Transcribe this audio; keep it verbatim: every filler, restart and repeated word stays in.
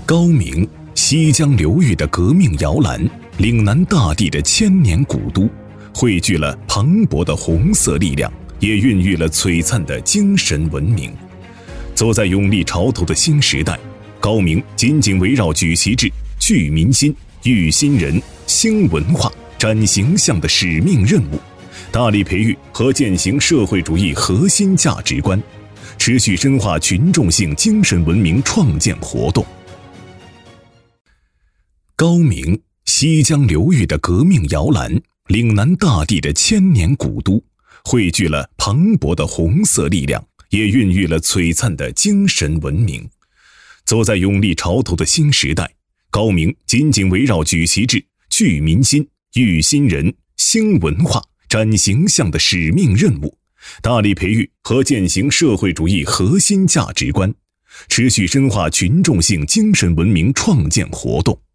高明，西江流域的革命摇篮，岭南大地的千年古都，汇聚了磅礴的红色力量，也孕育了璀璨的精神文明。走在勇立潮头的新时代，高明紧紧围绕举旗帜、聚民心、育新人、兴文化、展形象的使命任务，大力培育和践行社会主义核心价值观，持续深化群众性精神文明创建活动。高明，西江流域的革命摇篮，岭南大地的千年古都，汇聚了磅礴的红色力量，也孕育了璀璨的精神文明。走在勇立潮头的新时代，高明紧紧围绕举旗帜、聚民心、育新人、兴文化、展形象的使命任务，大力培育和践行社会主义核心价值观，持续深化群众性精神文明创建活动。